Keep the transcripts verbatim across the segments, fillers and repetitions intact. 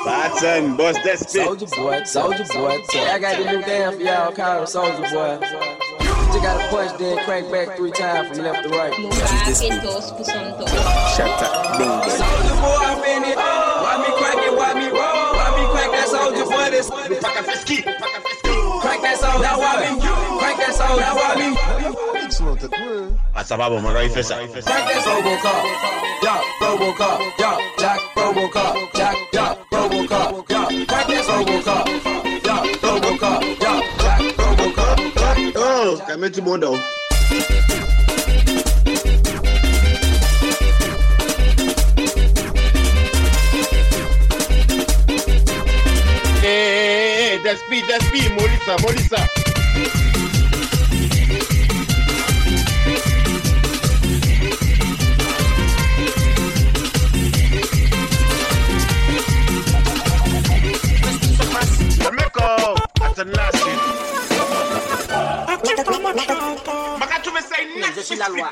Barton, boss that spit. Soldier boy, soldier boy. I got the new dance for y'all called Soldier Boy. Just gotta punch, then crank back three times from left to right. Shut up, ding ding. Soldier boy, I'm in it. Why me crack it? Why me roll? Why me crack that soldier boy? This crack that soldier. Now why me? Crack that soldier. Now why me? Ah, ça va bon, maintenant il fait ça. Crack that Robocop. Yup, Robocop. Yup, Jack Robocop. Jack, yup, Robocop. Yup, crack that Robocop. Yup, Robocop. Yup, Jack Robocop. Oh, calme tout le monde. Hey, that's speed, that's speed, Molissa, Molissa. Je suis la loi.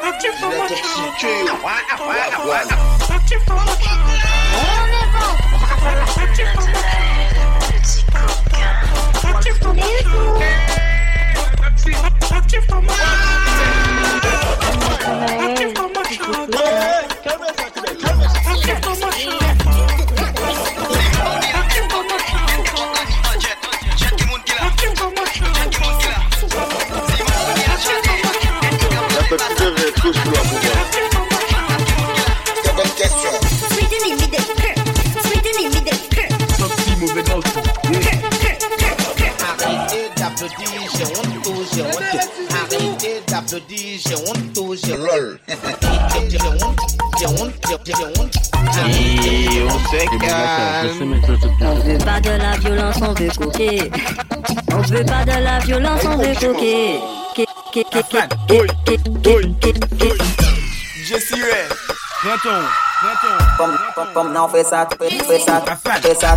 Arrêtez d'applaudir, j'ai honte, j'ai honte. Arrêtez d'applaudir, j'ai honte, j'ai lol. J'ai honte, j'ai honte, j'ai honte. Et on se calme. On veut pas de la violence, on veut coquer. On veut pas de la violence, on veut coquer. Jessie Red, Printemps, Printemps. Comme, comme, comme, non, fais ça, fais ça, fais ça.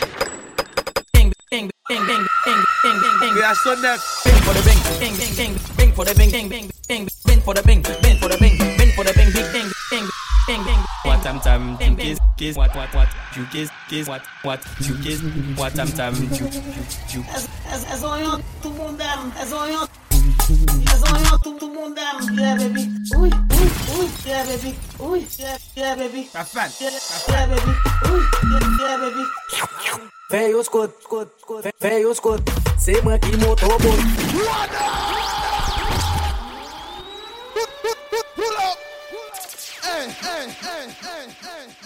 Bing, bing, bing, bing, bing, bing, bing. Création neuf. Bing for the bing, bing, bing, bing, bing for the bing, bing, bing, bing, bing for the bing, bing for the bing, bing for the bing, bing, bing, bing, bing, bing. What tam tam, you kiss, kiss, what what what, you kiss, kiss, what what, you kiss, what tam tam, you you. Elles ont eu tout le monde aime, elles ont eu, elles ont eu tout le monde aime, yeah baby, oui, oui, oui, yeah baby, oui, yeah, yeah baby, Ta fan. yeah, yeah baby, oui, yeah, yeah baby. Fais au scout, scout, scout, fais au scout, c'est moi qui monte au bout. Hey, hey, hey, hey, hey.